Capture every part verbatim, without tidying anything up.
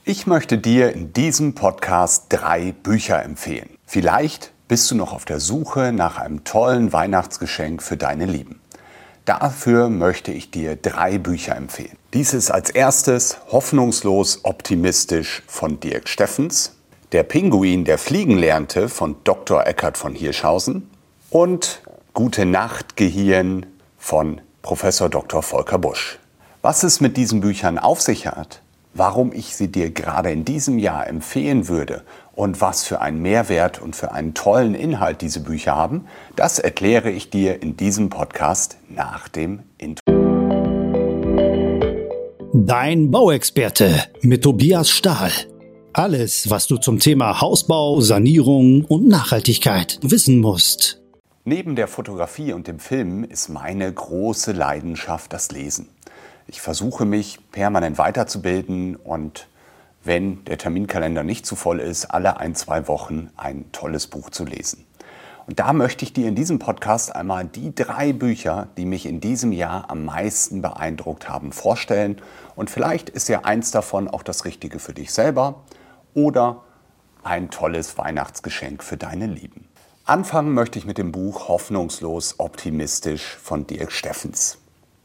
Ich möchte dir in diesem Podcast drei Bücher empfehlen. Vielleicht bist du noch auf der Suche nach einem tollen Weihnachtsgeschenk für deine Lieben. Dafür möchte ich dir drei Bücher empfehlen. Dies ist als erstes Hoffnungslos optimistisch von Dirk Steffens, Der Pinguin, der fliegen lernte von Doktor Eckhard von Hirschhausen und Gute Nacht, Gehirn von Professor Doktor Volker Busch. Was es mit diesen Büchern auf sich hat, warum ich sie dir gerade in diesem Jahr empfehlen würde und was für einen Mehrwert und für einen tollen Inhalt diese Bücher haben, das erkläre ich dir in diesem Podcast nach dem Intro. Dein Bauexperte mit Tobias Stahl. Alles, was du zum Thema Hausbau, Sanierung und Nachhaltigkeit wissen musst. Neben der Fotografie und dem Film ist meine große Leidenschaft das Lesen. Ich versuche mich permanent weiterzubilden und wenn der Terminkalender nicht zu voll ist, alle ein, zwei Wochen ein tolles Buch zu lesen. Und da möchte ich dir in diesem Podcast einmal die drei Bücher, die mich in diesem Jahr am meisten beeindruckt haben, vorstellen. Und vielleicht ist ja eins davon auch das Richtige für dich selber oder ein tolles Weihnachtsgeschenk für deine Lieben. Anfangen möchte ich mit dem Buch Hoffnungslos optimistisch von Dirk Steffens.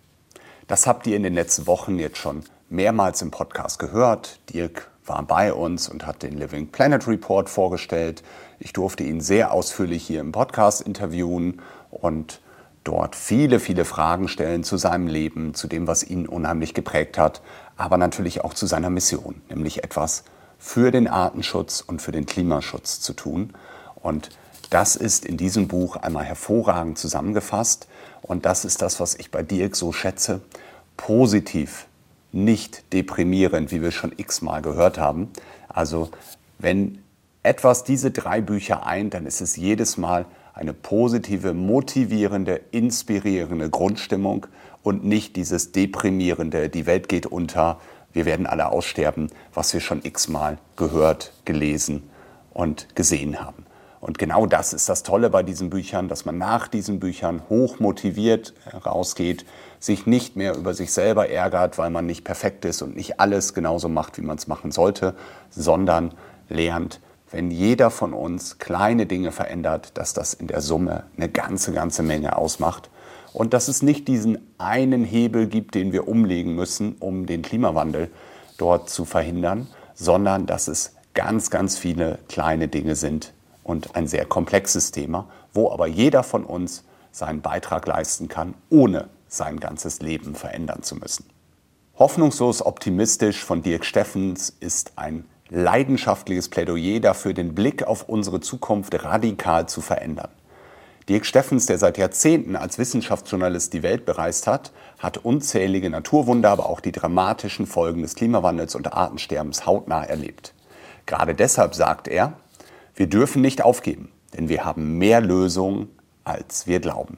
Das habt ihr in den letzten Wochen jetzt schon mehrmals im Podcast gehört. Dirk war bei uns und hat den Living Planet Report vorgestellt. Ich durfte ihn sehr ausführlich hier im Podcast interviewen und dort viele, viele Fragen stellen zu seinem Leben, zu dem, was ihn unheimlich geprägt hat, aber natürlich auch zu seiner Mission, nämlich etwas für den Artenschutz und für den Klimaschutz zu tun. Und das ist in diesem Buch einmal hervorragend zusammengefasst. Und das ist das, was ich bei Dirk so schätze. Positiv, nicht deprimierend, wie wir schon x-mal gehört haben. Also wenn etwas diese drei Bücher eint, dann ist es jedes Mal eine positive, motivierende, inspirierende Grundstimmung und nicht dieses deprimierende, die Welt geht unter, wir werden alle aussterben, was wir schon x-mal gehört, gelesen und gesehen haben. Und genau das ist das Tolle bei diesen Büchern, dass man nach diesen Büchern hoch motiviert rausgeht, sich nicht mehr über sich selber ärgert, weil man nicht perfekt ist und nicht alles genauso macht, wie man es machen sollte, sondern lernt, wenn jeder von uns kleine Dinge verändert, dass das in der Summe eine ganze, ganze Menge ausmacht. Und dass es nicht diesen einen Hebel gibt, den wir umlegen müssen, um den Klimawandel dort zu verhindern, sondern dass es ganz, ganz viele kleine Dinge sind, und ein sehr komplexes Thema, wo aber jeder von uns seinen Beitrag leisten kann, ohne sein ganzes Leben verändern zu müssen. Hoffnungslos optimistisch von Dirk Steffens ist ein leidenschaftliches Plädoyer dafür, den Blick auf unsere Zukunft radikal zu verändern. Dirk Steffens, der seit Jahrzehnten als Wissenschaftsjournalist die Welt bereist hat, hat unzählige Naturwunder, aber auch die dramatischen Folgen des Klimawandels und Artensterbens hautnah erlebt. Gerade deshalb sagt er, wir dürfen nicht aufgeben, denn wir haben mehr Lösungen, als wir glauben.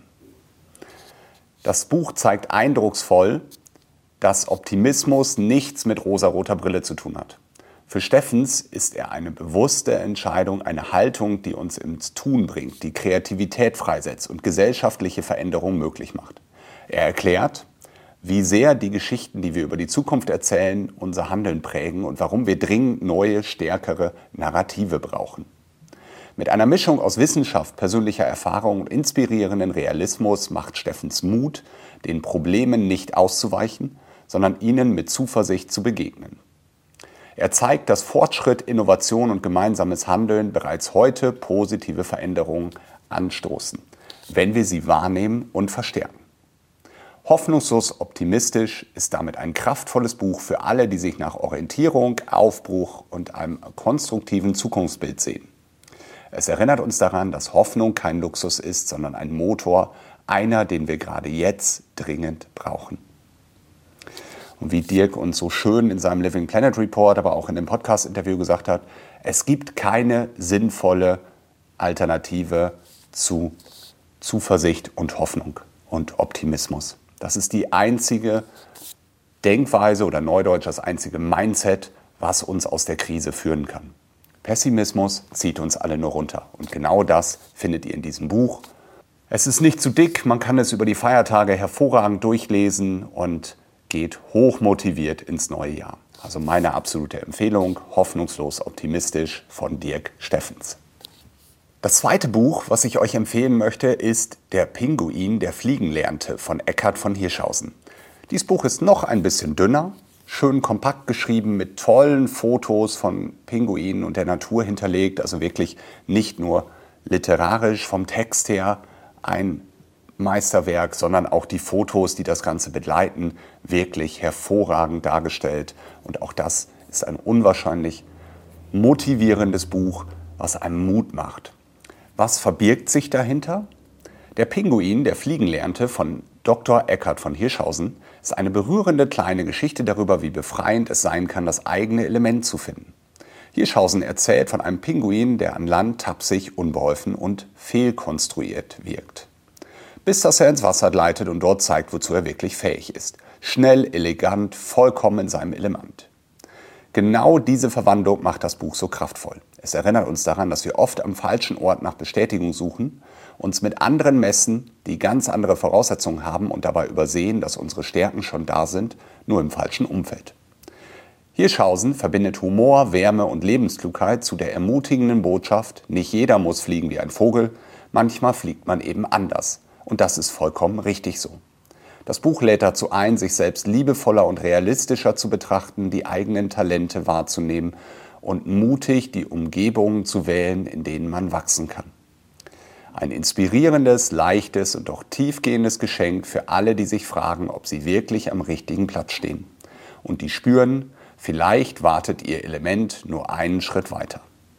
Das Buch zeigt eindrucksvoll, dass Optimismus nichts mit rosaroter Brille zu tun hat. Für Steffens ist er eine bewusste Entscheidung, eine Haltung, die uns ins Tun bringt, die Kreativität freisetzt und gesellschaftliche Veränderungen möglich macht. Er erklärt, wie sehr die Geschichten, die wir über die Zukunft erzählen, unser Handeln prägen und warum wir dringend neue, stärkere Narrative brauchen. Mit einer Mischung aus Wissenschaft, persönlicher Erfahrung und inspirierenden Realismus macht Steffens Mut, den Problemen nicht auszuweichen, sondern ihnen mit Zuversicht zu begegnen. Er zeigt, dass Fortschritt, Innovation und gemeinsames Handeln bereits heute positive Veränderungen anstoßen, wenn wir sie wahrnehmen und verstärken. Hoffnungslos optimistisch ist damit ein kraftvolles Buch für alle, die sich nach Orientierung, Aufbruch und einem konstruktiven Zukunftsbild sehen. Es erinnert uns daran, dass Hoffnung kein Luxus ist, sondern ein Motor, einer, den wir gerade jetzt dringend brauchen. Und wie Dirk uns so schön in seinem Living Planet Report, aber auch in dem Podcast-Interview gesagt hat, es gibt keine sinnvolle Alternative zu Zuversicht und Hoffnung und Optimismus. Das ist die einzige Denkweise oder neudeutsch das einzige Mindset, was uns aus der Krise führen kann. Pessimismus zieht uns alle nur runter. Und genau das findet ihr in diesem Buch. Es ist nicht zu dick, man kann es über die Feiertage hervorragend durchlesen und geht hochmotiviert ins neue Jahr. Also meine absolute Empfehlung, Hoffnungslos optimistisch von Dirk Steffens. Das zweite Buch, was ich euch empfehlen möchte, ist Der Pinguin, der fliegen lernte von Eckhard von Hirschhausen. Dieses Buch ist noch ein bisschen dünner, schön kompakt geschrieben, mit tollen Fotos von Pinguinen und der Natur hinterlegt. Also wirklich nicht nur literarisch vom Text her ein Meisterwerk, sondern auch die Fotos, die das Ganze begleiten, wirklich hervorragend dargestellt. Und auch das ist ein unwahrscheinlich motivierendes Buch, was einem Mut macht. Was verbirgt sich dahinter? Der Pinguin, der fliegen lernte von Doktor Eckhard von Hirschhausen, ist eine berührende kleine Geschichte darüber, wie befreiend es sein kann, das eigene Element zu finden. Hirschhausen erzählt von einem Pinguin, der an Land tapsig, unbeholfen und fehlkonstruiert wirkt. Bis dass er ins Wasser gleitet und dort zeigt, wozu er wirklich fähig ist. Schnell, elegant, vollkommen in seinem Element. Genau diese Verwandlung macht das Buch so kraftvoll. Es erinnert uns daran, dass wir oft am falschen Ort nach Bestätigung suchen, uns mit anderen messen, die ganz andere Voraussetzungen haben und dabei übersehen, dass unsere Stärken schon da sind, nur im falschen Umfeld. Hirschhausen verbindet Humor, Wärme und Lebensklugheit zu der ermutigenden Botschaft, nicht jeder muss fliegen wie ein Vogel, manchmal fliegt man eben anders. Und das ist vollkommen richtig so. Das Buch lädt dazu ein, sich selbst liebevoller und realistischer zu betrachten, die eigenen Talente wahrzunehmen und mutig die Umgebungen zu wählen, in denen man wachsen kann. Ein inspirierendes, leichtes und auch tiefgehendes Geschenk für alle, die sich fragen, ob sie wirklich am richtigen Platz stehen. Und die spüren, vielleicht wartet ihr Element nur einen Schritt weiter.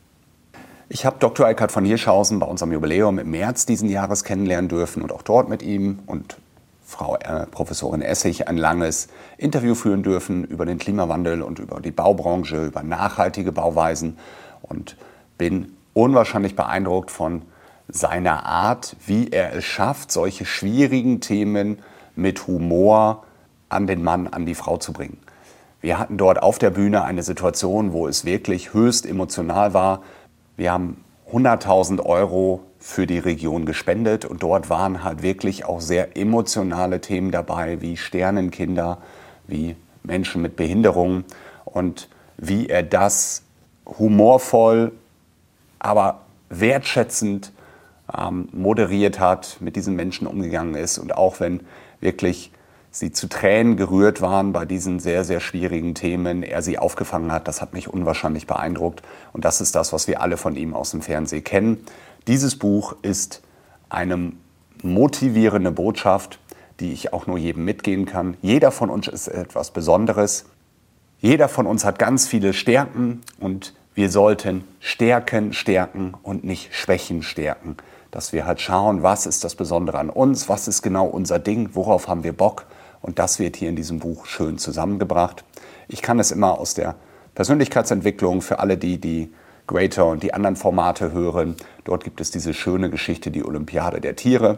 Ich habe Doktor Eckhard von Hirschhausen bei unserem Jubiläum im März diesen Jahres kennenlernen dürfen und auch dort mit ihm und Frau äh, Professorin Essig ein langes Interview führen dürfen über den Klimawandel und über die Baubranche, über nachhaltige Bauweisen und bin unwahrscheinlich beeindruckt von seiner Art, wie er es schafft, solche schwierigen Themen mit Humor an den Mann, an die Frau zu bringen. Wir hatten dort auf der Bühne eine Situation, wo es wirklich höchst emotional war. Wir haben hunderttausend Euro für die Region gespendet und dort waren halt wirklich auch sehr emotionale Themen dabei, wie Sternenkinder, wie Menschen mit Behinderungen und wie er das humorvoll, aber wertschätzend ähm, moderiert hat, mit diesen Menschen umgegangen ist und auch wenn wirklich sie zu Tränen gerührt waren bei diesen sehr, sehr schwierigen Themen, er sie aufgefangen hat, das hat mich unwahrscheinlich beeindruckt. Und das ist das, was wir alle von ihm aus dem Fernsehen kennen. Dieses Buch ist eine motivierende Botschaft, die ich auch nur jedem mitgehen kann. Jeder von uns ist etwas Besonderes. Jeder von uns hat ganz viele Stärken und wir sollten Stärken stärken und nicht Schwächen stärken. Dass wir halt schauen, was ist das Besondere an uns, was ist genau unser Ding, worauf haben wir Bock. Und das wird hier in diesem Buch schön zusammengebracht. Ich kann es immer aus der Persönlichkeitsentwicklung für alle, die die Greater und die anderen Formate hören. Dort gibt es diese schöne Geschichte, die Olympiade der Tiere.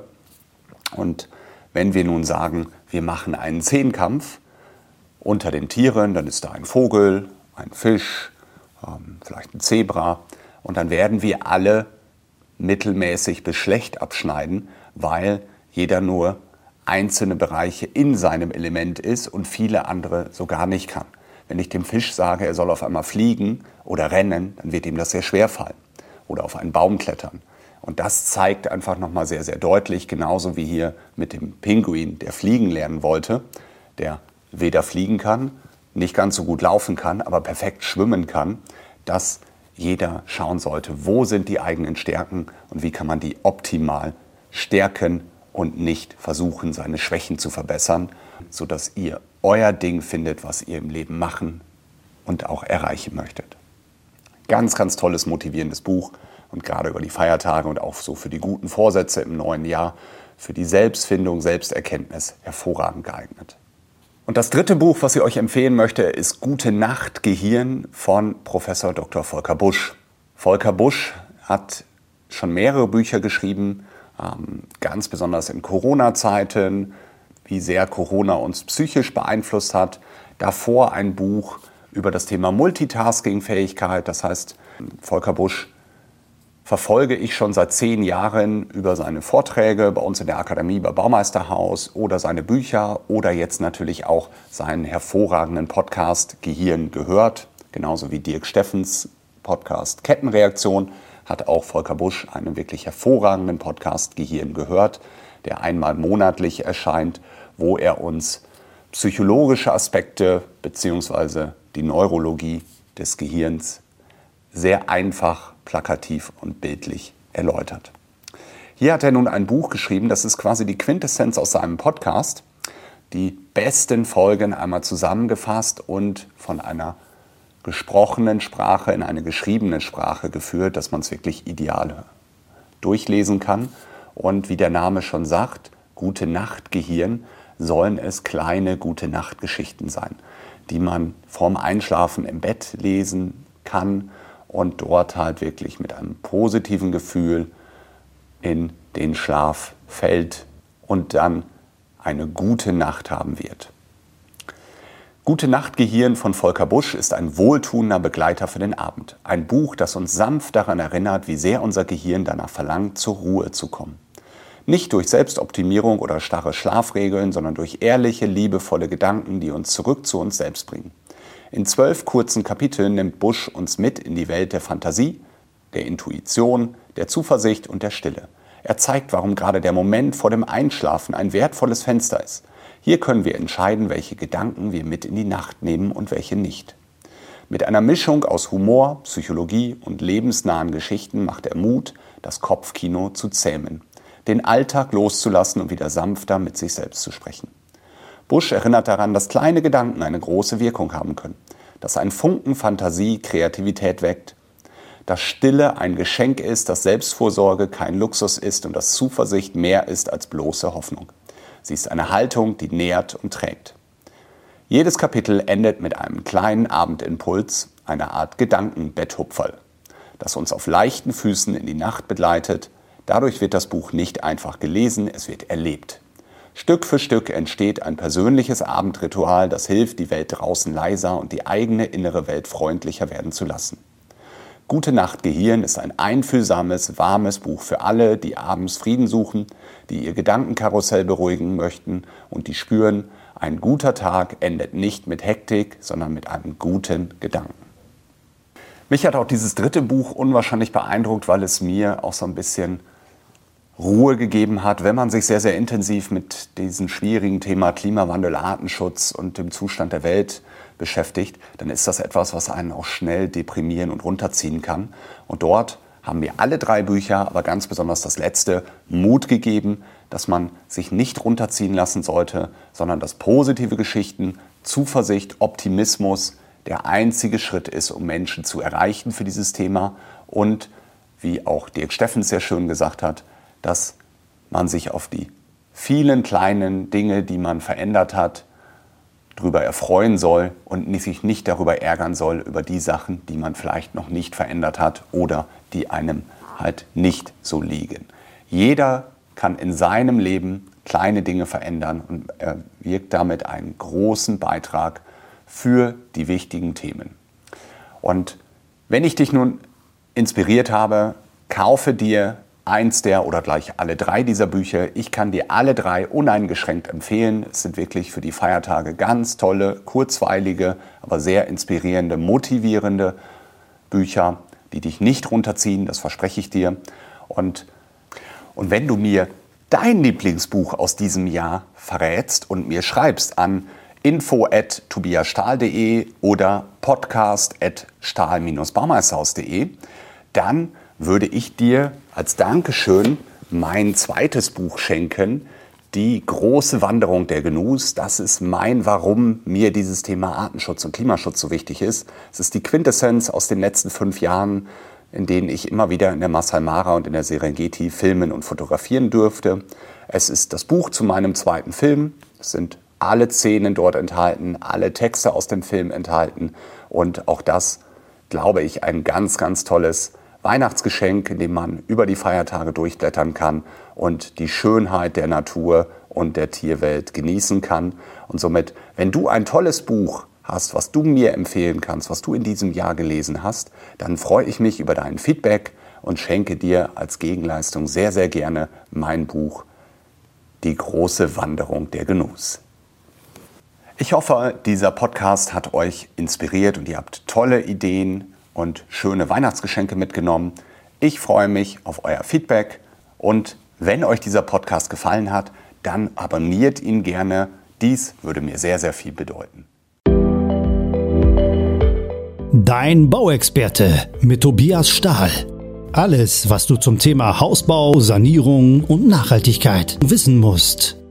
Und wenn wir nun sagen, wir machen einen Zehnkampf unter den Tieren, dann ist da ein Vogel, ein Fisch, ähm, vielleicht ein Zebra. Und dann werden wir alle mittelmäßig bis schlecht abschneiden, weil jeder nur einzelne Bereiche in seinem Element ist und viele andere so gar nicht kann. Wenn ich dem Fisch sage, er soll auf einmal fliegen oder rennen, dann wird ihm das sehr schwer fallen. Oder auf einen Baum klettern. Und das zeigt einfach nochmal sehr, sehr deutlich, genauso wie hier mit dem Pinguin, der fliegen lernen wollte, der weder fliegen kann, nicht ganz so gut laufen kann, aber perfekt schwimmen kann, dass jeder schauen sollte, wo sind die eigenen Stärken und wie kann man die optimal stärken und nicht versuchen, seine Schwächen zu verbessern, sodass ihr euer Ding findet, was ihr im Leben machen und auch erreichen möchtet. Ganz, ganz tolles, motivierendes Buch und gerade über die Feiertage und auch so für die guten Vorsätze im neuen Jahr, für die Selbstfindung, Selbsterkenntnis hervorragend geeignet. Und das dritte Buch, was ich euch empfehlen möchte, ist Gute Nacht, Gehirn von Professor Doktor Volker Busch. Volker Busch hat schon mehrere Bücher geschrieben, ähm, ganz besonders in Corona-Zeiten, wie sehr Corona uns psychisch beeinflusst hat. Davor ein Buch über das Thema Multitasking-Fähigkeit. Das heißt, Volker Busch verfolge ich schon seit zehn Jahren über seine Vorträge bei uns in der Akademie bei Baumeisterhaus oder seine Bücher oder jetzt natürlich auch seinen hervorragenden Podcast Gehirn gehört. Genauso wie Dirk Steffens Podcast Kettenreaktion hat auch Volker Busch einen wirklich hervorragenden Podcast Gehirn gehört, der einmal monatlich erscheint, wo er uns psychologische Aspekte bzw. die Neurologie des Gehirns sehr einfach, plakativ und bildlich erläutert. Hier hat er nun ein Buch geschrieben, das ist quasi die Quintessenz aus seinem Podcast, die besten Folgen einmal zusammengefasst und von einer gesprochenen Sprache in eine geschriebene Sprache geführt, dass man es wirklich ideal durchlesen kann. Und wie der Name schon sagt, Gute Nacht Gehirn, sollen es kleine Gute-Nacht-Geschichten sein, die man vorm Einschlafen im Bett lesen kann und dort halt wirklich mit einem positiven Gefühl in den Schlaf fällt und dann eine gute Nacht haben wird. Gute Nacht Gehirn von Volker Busch ist ein wohltuender Begleiter für den Abend. Ein Buch, das uns sanft daran erinnert, wie sehr unser Gehirn danach verlangt, zur Ruhe zu kommen. Nicht durch Selbstoptimierung oder starre Schlafregeln, sondern durch ehrliche, liebevolle Gedanken, die uns zurück zu uns selbst bringen. In zwölf kurzen Kapiteln nimmt Busch uns mit in die Welt der Fantasie, der Intuition, der Zuversicht und der Stille. Er zeigt, warum gerade der Moment vor dem Einschlafen ein wertvolles Fenster ist. Hier können wir entscheiden, welche Gedanken wir mit in die Nacht nehmen und welche nicht. Mit einer Mischung aus Humor, Psychologie und lebensnahen Geschichten macht er Mut, das Kopfkino zu zähmen, den Alltag loszulassen und wieder sanfter mit sich selbst zu sprechen. Busch erinnert daran, dass kleine Gedanken eine große Wirkung haben können, dass ein Funken Fantasie Kreativität weckt, dass Stille ein Geschenk ist, dass Selbstvorsorge kein Luxus ist und dass Zuversicht mehr ist als bloße Hoffnung. Sie ist eine Haltung, die nährt und trägt. Jedes Kapitel endet mit einem kleinen Abendimpuls, einer Art Gedankenbetthupferl, das uns auf leichten Füßen in die Nacht begleitet. Dadurch wird das Buch nicht einfach gelesen, es wird erlebt. Stück für Stück entsteht ein persönliches Abendritual, das hilft, die Welt draußen leiser und die eigene innere Welt freundlicher werden zu lassen. Gute Nacht Gehirn ist ein einfühlsames, warmes Buch für alle, die abends Frieden suchen, die ihr Gedankenkarussell beruhigen möchten und die spüren, ein guter Tag endet nicht mit Hektik, sondern mit einem guten Gedanken. Mich hat auch dieses dritte Buch unwahrscheinlich beeindruckt, weil es mir auch so ein bisschen Ruhe gegeben hat, wenn man sich sehr, sehr intensiv mit diesem schwierigen Thema Klimawandel, Artenschutz und dem Zustand der Welt beschäftigt, dann ist das etwas, was einen auch schnell deprimieren und runterziehen kann. Und dort haben mir alle drei Bücher, aber ganz besonders das letzte, Mut gegeben, dass man sich nicht runterziehen lassen sollte, sondern dass positive Geschichten, Zuversicht, Optimismus der einzige Schritt ist, um Menschen zu erreichen für dieses Thema. Und wie auch Dirk Steffens sehr schön gesagt hat, dass man sich auf die vielen kleinen Dinge, die man verändert hat, darüber erfreuen soll und sich nicht darüber ärgern soll, über die Sachen, die man vielleicht noch nicht verändert hat oder die einem halt nicht so liegen. Jeder kann in seinem Leben kleine Dinge verändern und er wirkt damit einen großen Beitrag für die wichtigen Themen. Und wenn ich dich nun inspiriert habe, kaufe dir eins der oder gleich alle drei dieser Bücher. Ich kann dir alle drei uneingeschränkt empfehlen. Es sind wirklich für die Feiertage ganz tolle, kurzweilige, aber sehr inspirierende, motivierende Bücher, die dich nicht runterziehen, das verspreche ich dir. Und, und wenn du mir dein Lieblingsbuch aus diesem Jahr verrätst und mir schreibst an info at tobias stahl punkt de oder podcast at stahl Bindestrich baumeisterhaus punkt de, dann würde ich dir als Dankeschön mein zweites Buch schenken, Die große Wanderung der Gnus. Das ist mein, warum mir dieses Thema Artenschutz und Klimaschutz so wichtig ist. Es ist die Quintessenz aus den letzten fünf Jahren, in denen ich immer wieder in der Masai Mara und in der Serengeti filmen und fotografieren durfte. Es ist das Buch zu meinem zweiten Film. Es sind alle Szenen dort enthalten, alle Texte aus dem Film enthalten. Und auch das, glaube ich, ein ganz, ganz tolles Weihnachtsgeschenk, in dem man über die Feiertage durchblättern kann und die Schönheit der Natur und der Tierwelt genießen kann. Und somit, wenn du ein tolles Buch hast, was du mir empfehlen kannst, was du in diesem Jahr gelesen hast, dann freue ich mich über dein Feedback und schenke dir als Gegenleistung sehr, sehr gerne mein Buch Die große Wanderung der Genuss. Ich hoffe, dieser Podcast hat euch inspiriert und ihr habt tolle Ideen und schöne Weihnachtsgeschenke mitgenommen. Ich freue mich auf euer Feedback und wenn euch dieser Podcast gefallen hat, dann abonniert ihn gerne. Dies würde mir sehr, sehr viel bedeuten. Dein Bauexperte mit Tobias Stahl. Alles, was du zum Thema Hausbau, Sanierung und Nachhaltigkeit wissen musst.